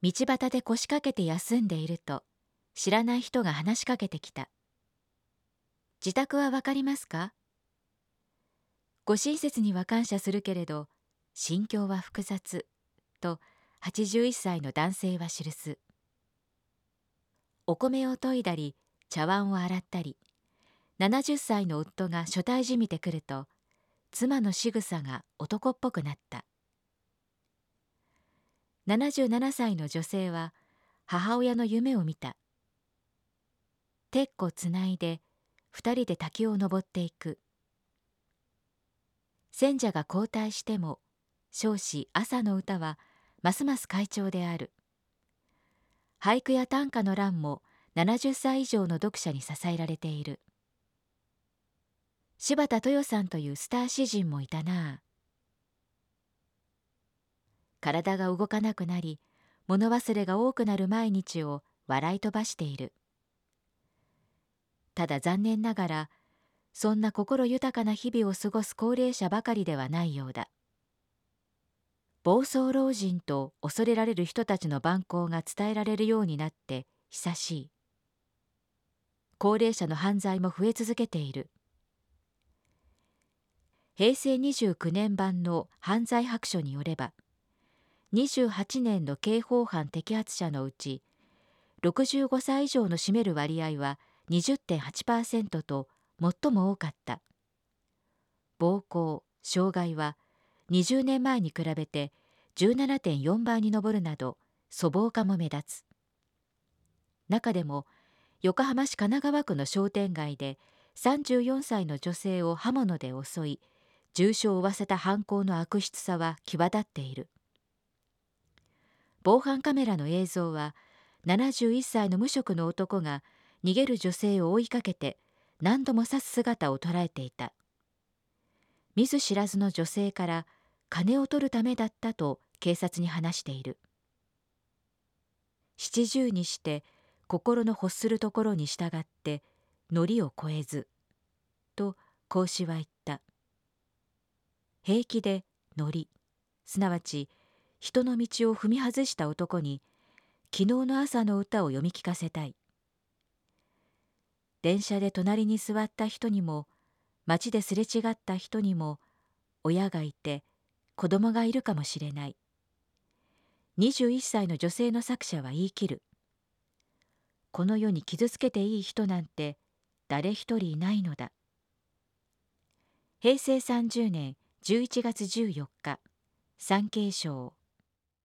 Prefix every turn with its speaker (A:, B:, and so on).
A: 道端で腰掛けて休んでいると、知らない人が話しかけてきた。自宅はわかりますか？ご親切には感謝するけれど、心境は複雑、と81歳の男性は記す。お米を研いだり、茶碗を洗ったり、70歳の夫が所帯じみてくると、妻の仕草が男っぽくなった。77歳の女性は母親の夢を見た。鉄骨つないで二人で滝を登っていく。選者が交代しても少子朝の歌はますます快調である。俳句や短歌の欄も70歳以上の読者に支えられている。柴田豊さんというスター詩人もいたなあ。体が動かなくなり、物忘れが多くなる毎日を笑い飛ばしている。ただ残念ながら、そんな心豊かな日々を過ごす高齢者ばかりではないようだ。暴走老人と恐れられる人たちの蛮行が伝えられるようになって久しい。高齢者の犯罪も増え続けている。平成29年版の犯罪白書によれば、28年の刑法犯摘発者のうち、65歳以上の占める割合は 20.8% と最も多かった。暴行、傷害は20年前に比べて 17.4 倍に上るなど粗暴化も目立つ。中でも横浜市神奈川区の商店街で34歳の女性を刃物で襲い重傷を負わせた犯行の悪質さは際立っている。防犯カメラの映像は71歳の無職の男が逃げる女性を追いかけて何度も刺す姿を捉えていた。見ず知らずの女性から金を取るためだったと警察に話している。70にして心の欲するところに従って糊を越えずと孔子は言った。平気で糊、すなわち人の道を踏み外した男に昨日の朝の歌を読み聞かせたい。電車で隣に座った人にも街ですれ違った人にも親がいて子供がいるかもしれない。21歳の女性の作者は言い切る。この世に傷つけていい人なんて誰一人いないのだ。平成30年11月14日、産経省。